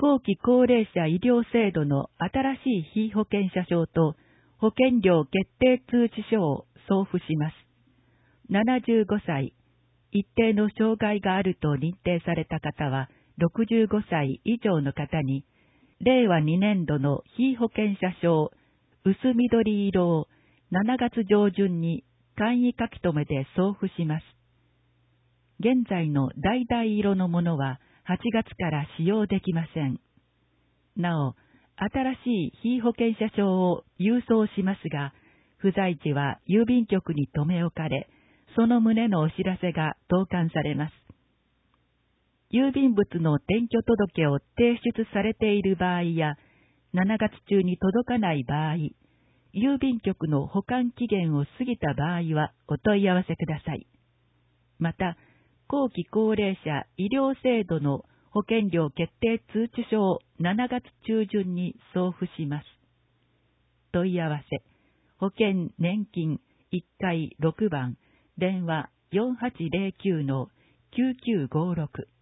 後期高齢者医療制度の新しい被保険者証と保険料決定通知書を送付します。75歳、一定の障害があると認定された方は65歳以上の方に、令和2年度の被保険者証薄緑色を7月上旬に簡易書き留めで送付します。現在の橙色のものは8月から使用できません。なお、新しい被保険者証を郵送しますが、不在時は郵便局に留め置かれ、その旨のお知らせが投函されます。郵便物の転居届を提出されている場合や、7月中に届かない場合、郵便局の保管期限を過ぎた場合はお問い合わせください。また、後期高齢者医療制度の保険料決定通知書を7月中旬に送付します。問い合わせ、保険年金1階6番、電話4809-9956